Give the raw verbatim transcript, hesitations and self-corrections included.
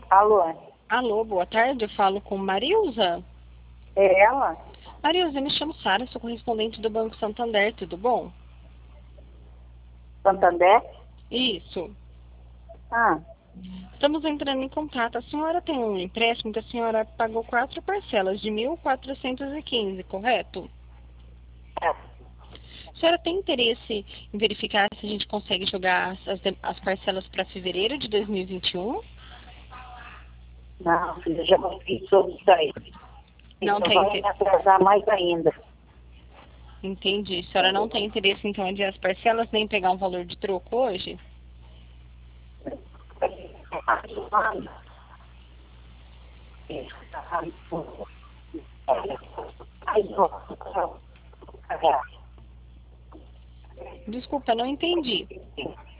Alô, Alô, boa tarde, eu falo com Marilza. é ela? Marilza, me chamo Sara, sou correspondente do Banco Santander, tudo bom? Santander? Isso. Ah, Estamos entrando em contato. A senhora tem um empréstimo que a senhora pagou quatro parcelas de mil quatrocentos e quinze, correto? é. A senhora tem interesse em verificar se a gente consegue jogar as, as parcelas para fevereiro de dois mil e vinte e um? Não, filha, já não fiz sobre isso aí. Não Isso tem vai me interesse. atrasar mais ainda. Entendi. A senhora não tem interesse, então, em adiar as parcelas nem pegar um valor de troco hoje? Desculpa, não entendi.